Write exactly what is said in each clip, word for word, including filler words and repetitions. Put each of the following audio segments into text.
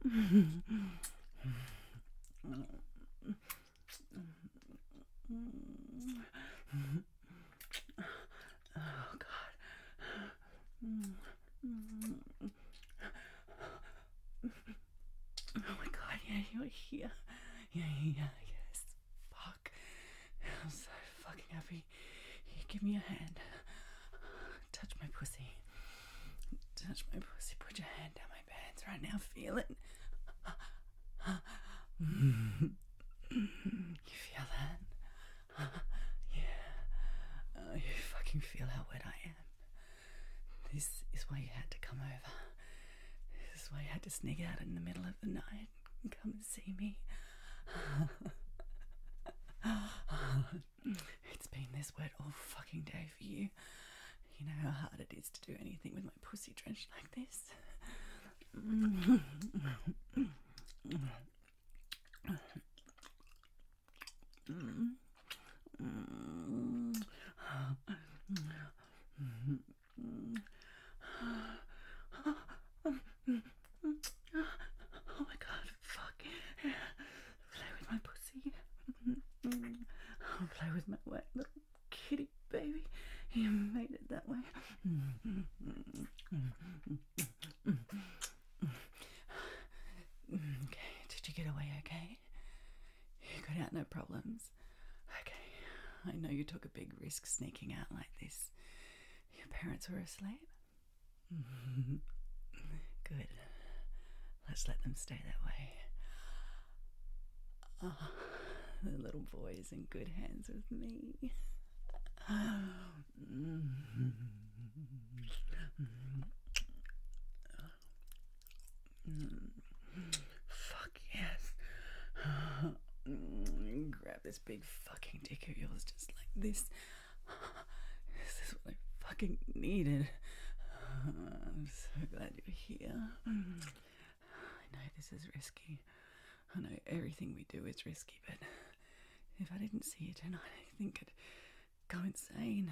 Oh God. Oh my God, yeah, you're here. Yeah, yeah, yes. Fuck. I'm so fucking happy. Here, give me a hand. Touch my pussy. Touch my pussy. Put your hand down my pants right now. Feel it. You feel that? Yeah. Oh, you fucking feel how wet I am. This is why you had to come over. This is why you had to sneak out in the middle of the night and come and see me. It's been this wet all fucking day for you. You know how hard it is to do anything with my pussy drenched like this. Oh my God, fuck. Play with my pussy. I'll play with my wet little kitty baby. You made it that way. Okay, did you get away okay? You got out no problems? Okay, I know you took a big risk sneaking out like this. Your parents were asleep? Good. Let's let them stay that way. Oh, the little boy is in good hands with me. Fuck yes. Grab this big fucking dick of yours just like this. This is what I fucking needed. I'm so glad you're here. I know this is risky. I know everything we do is risky, but if I didn't see you tonight, I think I'd go insane.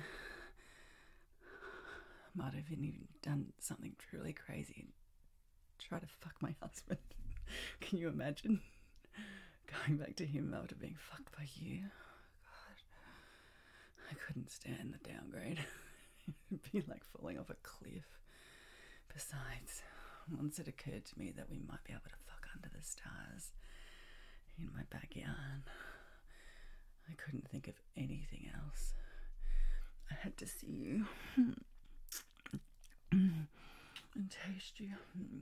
Might have even done something truly crazy and try to fuck my husband. Can you imagine? Going back to him after being fucked by you. God. I couldn't stand the downgrade. It'd be like falling off a cliff. Besides, once it occurred to me that we might be able to fuck under the stars in my backyard, I couldn't think of anything else. I had to see you and taste you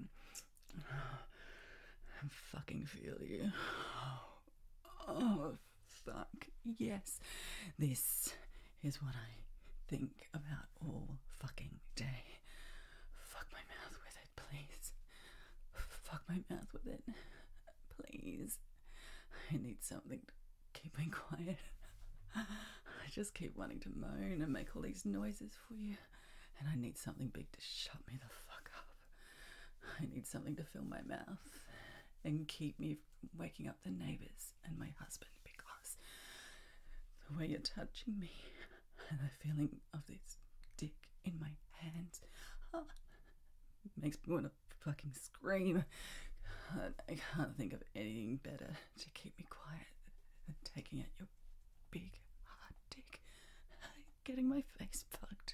and fucking feel you. Oh, fuck yes. This is what I think about all fucking day. Fuck my mouth with it, please. Fuck my mouth with it, please. I need something to keep me quiet. I just keep wanting to moan and make all these noises for you, and I need something big to shut me the fuck up. I need something to fill my mouth and keep me from waking up the neighbours and my husband, because the way you're touching me and the feeling of this dick in my hands oh, makes me want to fucking scream. I can't think of anything better to keep me quiet than taking out your big hard dick, getting my face fucked.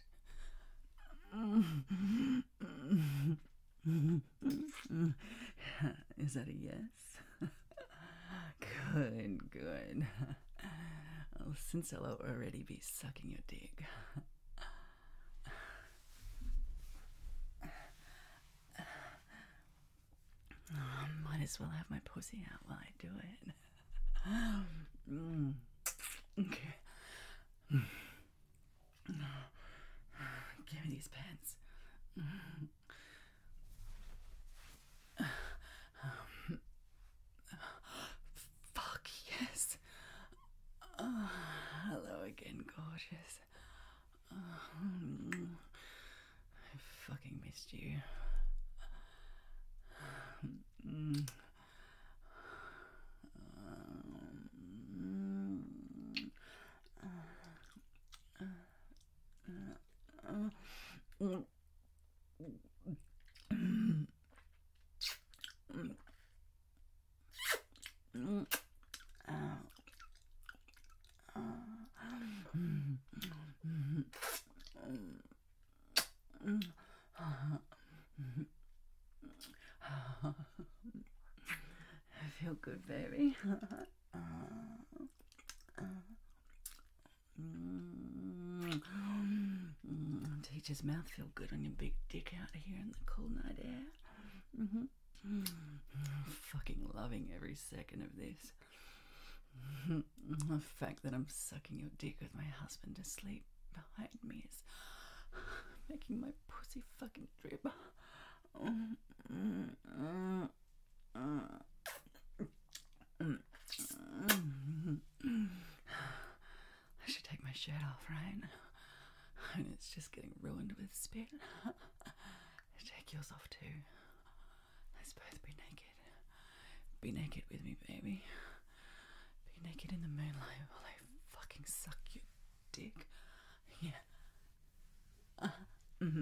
Is that a yes? Good, good. Well, since I'll already be sucking your dick, oh, might as well have my pussy out while I do it. Mm. Okay. Give me these pants. Fuck yes. Oh, hello again, gorgeous. Oh, I fucking missed you. Mm. I feel good, baby. Teacher's mouth feel good on your big dick out here in the cool night air. Mm-hmm. Fucking loving every second of this. The fact that I'm sucking your dick with my husband asleep behind me is making my pussy fucking drip. I should take my shirt off, right? And it's just getting ruined with spit. Take yours off too. Let's both be naked. Be naked with me, baby. Be naked in the moonlight while I fucking suck your dick. Yeah. Uh, mm-hmm.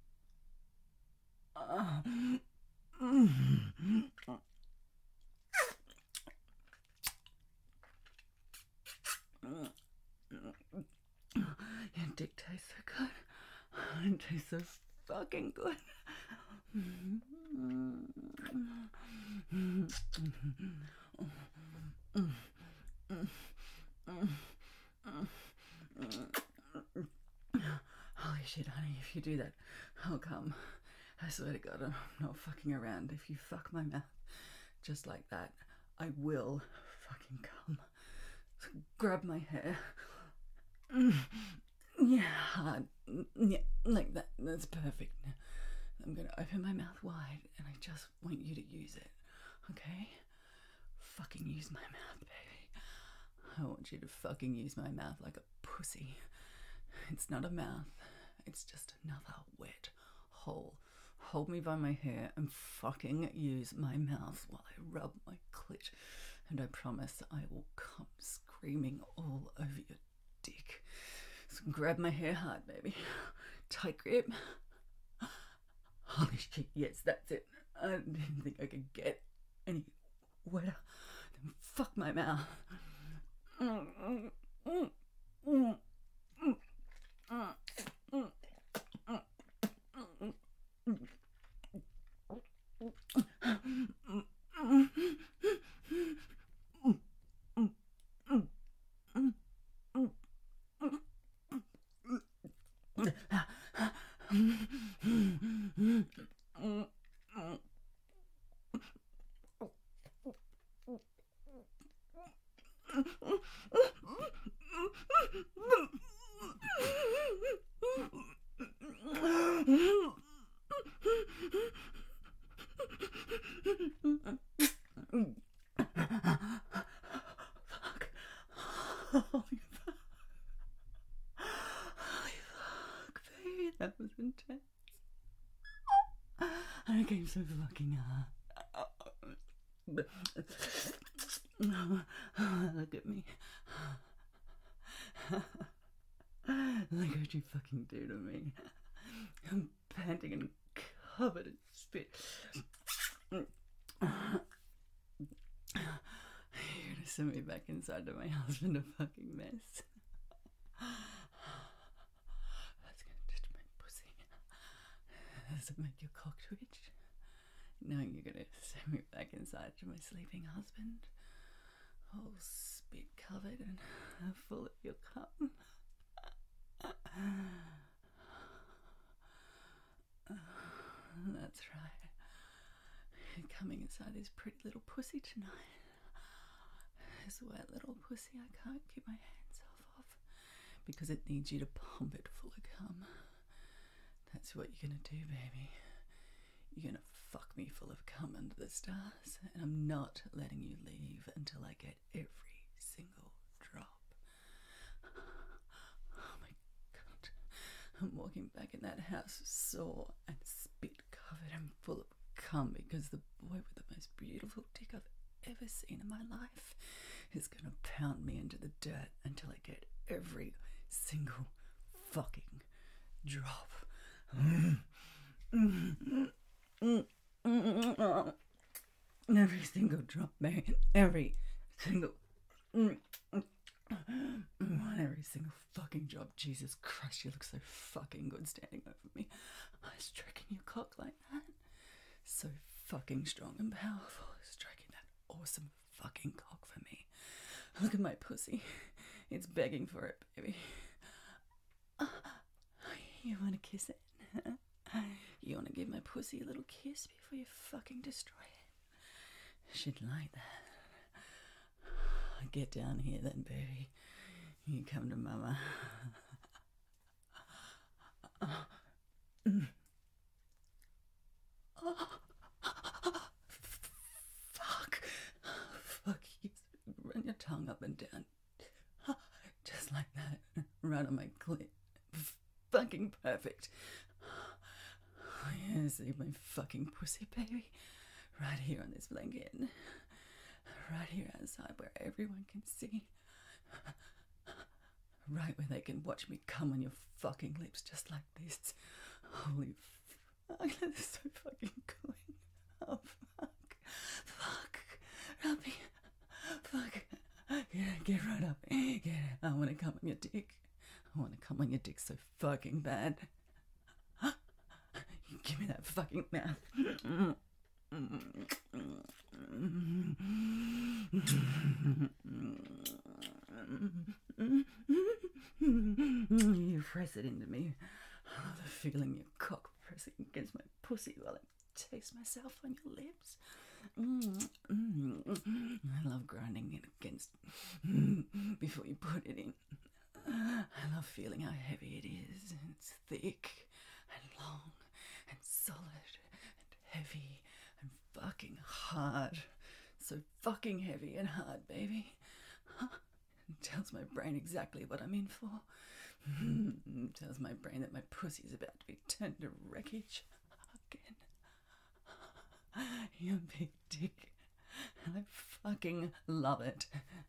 Uh, mm-hmm. Your dick tastes so good. It tastes so fucking good. Holy shit, honey, if you do that, I'll come. I swear to God, I'm not fucking around. If you fuck my mouth just like that, I will fucking come. So grab my hair. Yeah, hard. Yeah, like that. That's perfect. I'm gonna open my mouth wide and I just want you to use it. Okay? Fucking use my mouth, baby. I want you to fucking use my mouth like a pussy. It's not a mouth. It's just another wet hole. Hold me by my hair and fucking use my mouth while I rub my clit. And I promise I will come screaming all over your dick. So grab my hair hard, baby. Tight grip. Holy shit, yes, that's it. I didn't think I could get any wetter. Then fuck my mouth. Fuck. Holy fuck. Holy fuck, baby. That was intense. I came so fucking hard. Look at me. Look what you fucking do to me. I'm panting and covered in spit. You're gonna send me back inside to my husband a fucking mess. That's gonna touch my pussy. Does it make your cock twitch? No, you're gonna send me back inside to my sleeping husband, all spit covered and full of your cum. That's right. You're coming inside this pretty little pussy tonight. This wet little pussy I can't keep my hands off of because it needs you to pump it full of cum. That's what you're gonna do, baby. You're gonna fuck me full of cum under the stars, and I'm not letting you leave until I get every single drop. Oh my God. I'm walking back in that house sore and spit covered and full of cum because the boy with the most beautiful dick I've ever seen in my life is gonna pound me into the dirt until I get every single fucking drop. Every single drop, man. Every single, mm, mm, on every single fucking job. Jesus Christ, you look so fucking good standing over me. I was stroking your cock like that. So fucking strong and powerful. Stroking that awesome fucking cock for me. Look at my pussy. It's begging for it, baby. Uh, you want to kiss it? You want to give my pussy a little kiss before you fucking destroy it? She'd like that. Get down here then, baby. You come to mama. Fuck. Fuck. You run your tongue up and down. Just like that. Right on my clit. Fucking perfect. Yeah, see my fucking pussy, baby. Right here on this blanket. Right here outside where everyone can see. Right where they can watch me come on your fucking lips just like this. Holy fuck. That's so fucking cool. Oh, fuck. Fuck. Rub me. Fuck. Yeah, get right up. Yeah, I want to come on your dick. I want to come on your dick so fucking bad. Give me that fucking mouth. You press it into me. I love the feeling your cock pressing against my pussy while I taste myself on your lips. Mm, mm, I love grinding it against before you put it in. I love feeling how heavy it is. It's thick and long and solid and heavy and fucking hard. So fucking heavy and hard, baby. It tells my brain exactly what I'm in for. It tells my brain that my pussy's about to be turned to wreckage again. You big dick. And I fucking love it.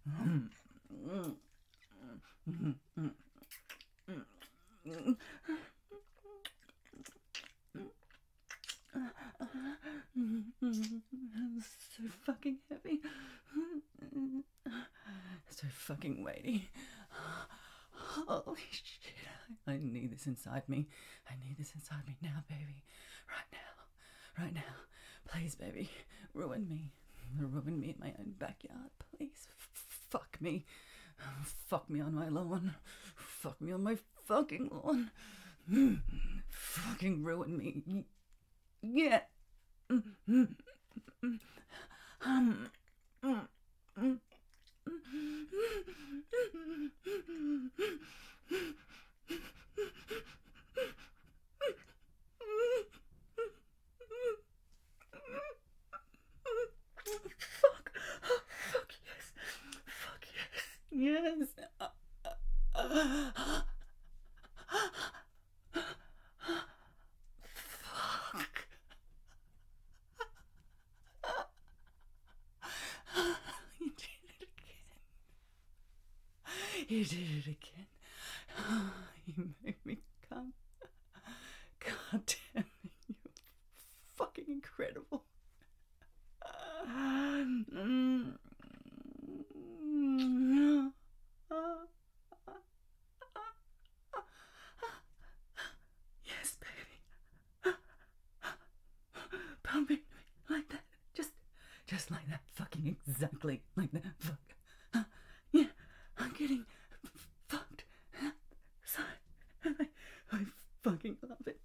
So fucking heavy. So fucking weighty. Holy shit. I need this inside me. I need this inside me now, baby. Right now. Right now. Please, baby. Ruin me. Ruin me in my own backyard. Please. F- fuck me. Fuck me on my lawn. Fuck me on my fucking lawn. Fucking ruin me. Yeah. Um. Fuck. Fuck yes. Fuck yes. Yes. Uh, uh, uh. Fuck. You did it again. You did it again. You made me come. God damn it. You're fucking incredible. Mm. Yes, baby. Pumping me like that. Just, just like that. Fucking exactly like that. Fuck. Yeah, I'm getting fucked. Sorry. I, I fucking love it.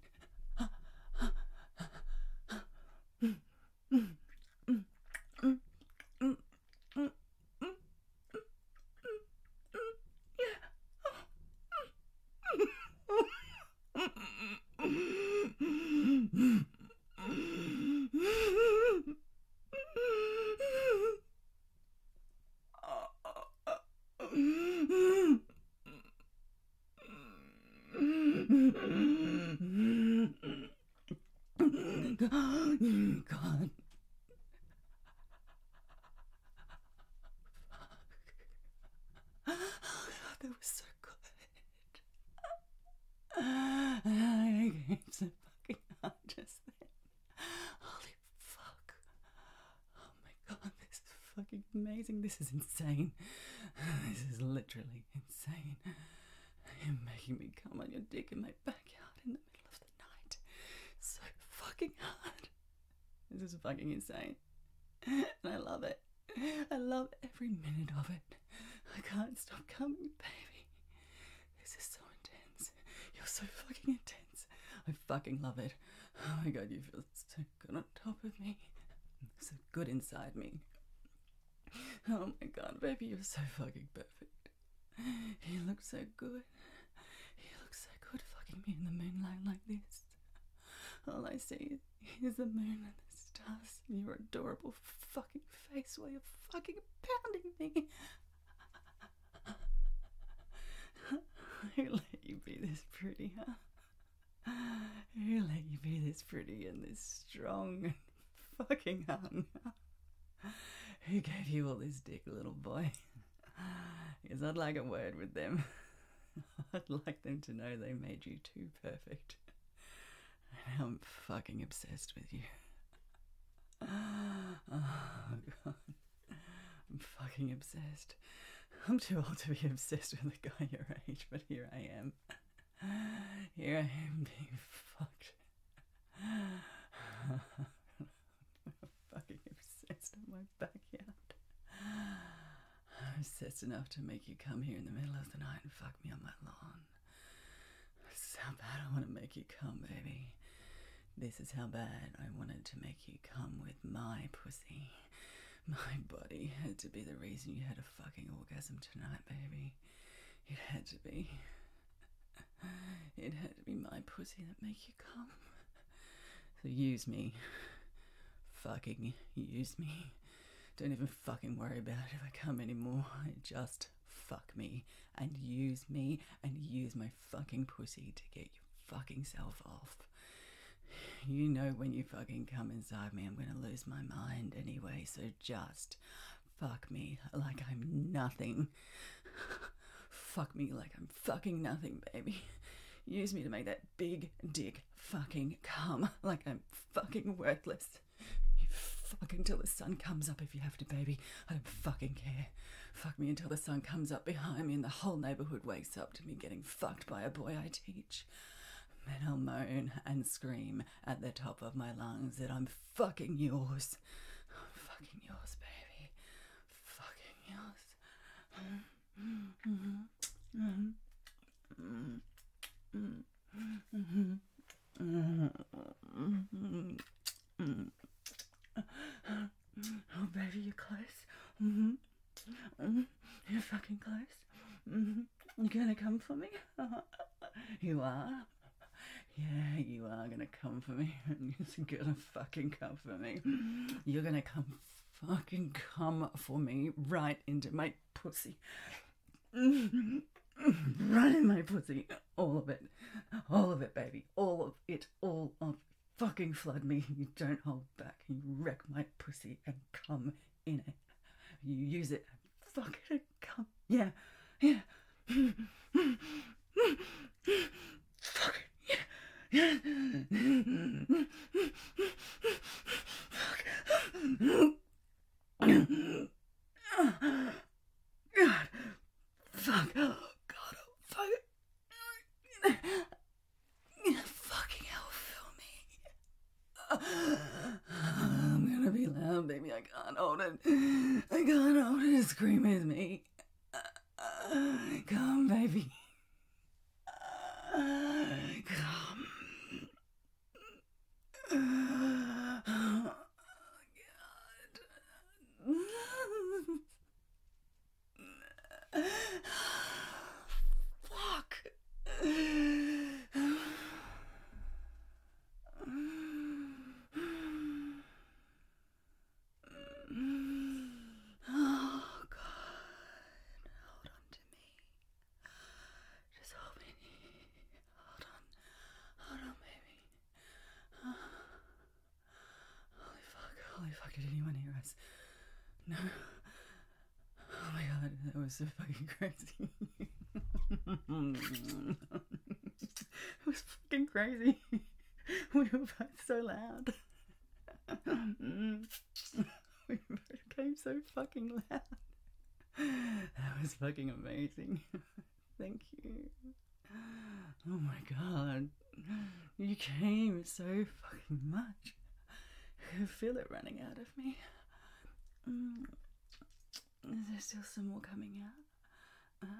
God. That was so good. I came so fucking hard just then. Holy fuck. Oh my god, this is fucking fucking amazing. This is insane. This is literally insane. You're making me come on your dick in my backyard in the middle of the night. So fucking hard. This is fucking insane. And I love it. I love every minute of it. I can't stop coming, baby. This is so intense. You're so fucking intense. I fucking love it. Oh my god, you feel so good on top of me. So good inside me. Oh my god, baby, you're so fucking perfect. You look so good. You look so good fucking me in the moonlight like this. All I see is the moon and the stars and your adorable fucking face while you're fucking pounding me. Who let you be this pretty, huh? Who let you be this pretty and this strong and fucking hung? Who gave you all this dick, little boy? Because I'd like a word with them. I'd like them to know they made you too perfect. And I'm fucking obsessed with you. Oh god. I'm fucking obsessed. I'm too old to be obsessed with a guy your age, but here I am. Here I am being fucked. I'm fucking obsessed in my backyard. I'm obsessed enough to make you come here in the middle of the night and fuck me on my lawn. This is how bad I want to make you come, baby. This is how bad I wanted to make you come with my pussy. My body had to be the reason you had a fucking orgasm tonight, baby. It had to be. It had to be my pussy that make you come. So use me. Fucking use me. Don't even fucking worry about it if I come anymore. Just fuck me and use me and use my fucking pussy to get your fucking self off. You know when you fucking come inside me, I'm gonna lose my mind anyway, so just fuck me like I'm nothing. Fuck me like I'm fucking nothing, baby. Use me to make that big dick fucking come like I'm fucking worthless. You fuck until the sun comes up if you have to, baby. I don't fucking care. Fuck me until the sun comes up behind me and the whole neighborhood wakes up to me getting fucked by a boy I teach. Then I'll moan and scream at the top of my lungs that I'm fucking yours. I'm fucking yours, baby. Fucking yours. Mm-hmm. Mm-hmm. Mm-hmm. Mm-hmm. Mm-hmm. Oh, baby, you're close. Mm-hmm. Mm-hmm. You're fucking close. Mm-hmm. You gonna come for me? You are? Yeah, you are gonna come for me. You're gonna fucking come for me. You're gonna come fucking come for me right into my pussy. Right in my pussy. All of it. All of it, baby. All of it. All of it. Fucking flood me. You don't hold back. You wreck my pussy and come in it. You use it and fuck it and come. Yeah. Yeah. Fuck it. Yeah. God. Fuck. God. Fuck it. Fucking hell, fill me. I'm gonna be loud, baby. I can't hold it. I can't hold it. Scream with me. Come, baby. Come. Oh, God. Fuck. Oh, God. Hold on to me. Just hold me. Hold on. Hold on, baby. Oh. Holy fuck. Holy fuck. Did anyone hear us? No. Oh my god. That was so fucking crazy. It was fucking crazy. We were both so loud. It came so fucking loud. That was fucking amazing. Thank you. Oh my god. You came so fucking much. I can feel it running out of me. Mm. Is there still some more coming out?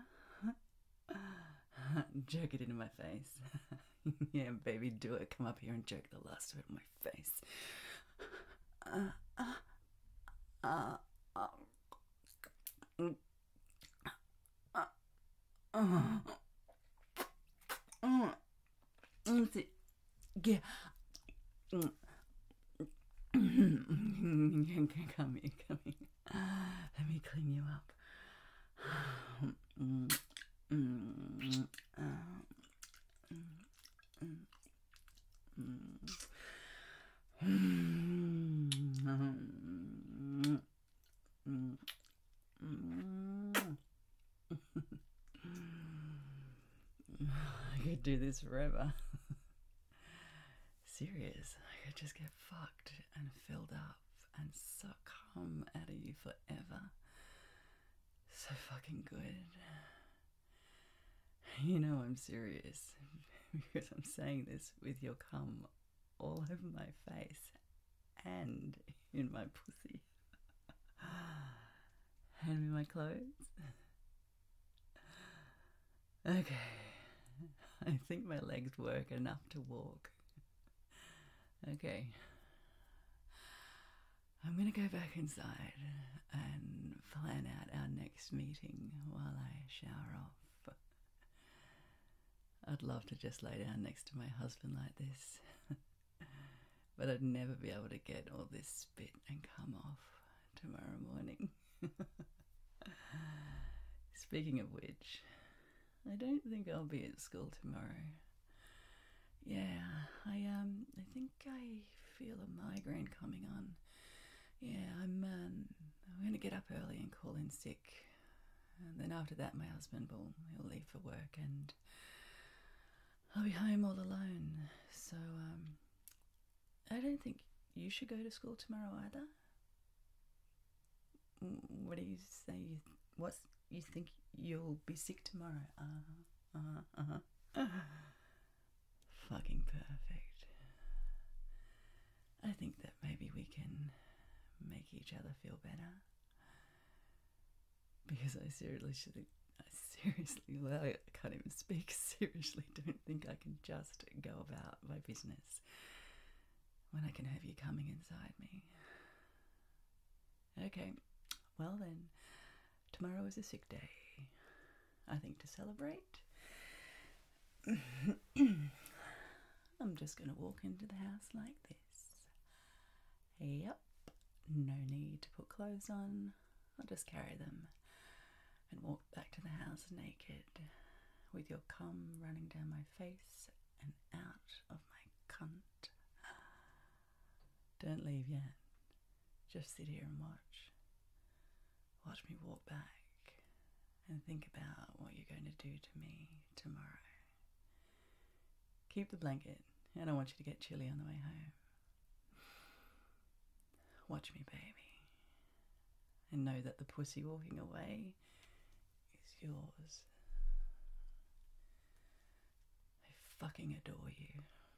Uh, jerk it into my face. Yeah, baby, do it. Come up here and jerk the last of it in my face. Uh, uh, uh, uh, uh, uh, uh, uh, uh, yeah. Come here, come here. Let me clean you up. I could do this forever. Serious. I could just get fucked and filled up and suck cum out of you forever. So fucking good. You know I'm serious because I'm saying this with your cum all over my face and in my pussy. Hand me my clothes. Okay. I think my legs work enough to walk. Okay. I'm gonna go back inside and plan out our next meeting while I shower off. I'd love to just lay down next to my husband like this, but I'd never be able to get all this spit and cum off tomorrow morning. Speaking of which, I don't think I'll be at school tomorrow. Yeah, I um, I think I feel a migraine coming on. Yeah, I'm um, I'm gonna get up early and call in sick, and then after that, my husband will he'll leave for work, and I'll be home all alone. So um, I don't think you should go to school tomorrow either. What do you say? You what's you think you'll be sick tomorrow? Uh huh. Uh huh. Uh-huh. Fucking perfect. I think that maybe we can make each other feel better. Because I seriously, I seriously, well, I can't even speak. Seriously, don't think I can just go about my business when I can have you coming inside me. Okay, well then, tomorrow is a sick day. I think to celebrate, I'm just going to walk into the house like this. Yep, no need to put clothes on. I'll just carry them and walk back to the house naked with your cum running down my face and out of my cunt. Don't leave yet. Just sit here and watch. Watch me walk back and think about what you're going to do to me tomorrow. Keep the blanket. I don't want you to get chilly on the way home. Watch me, baby. And know that the pussy walking away is yours. I fucking adore you.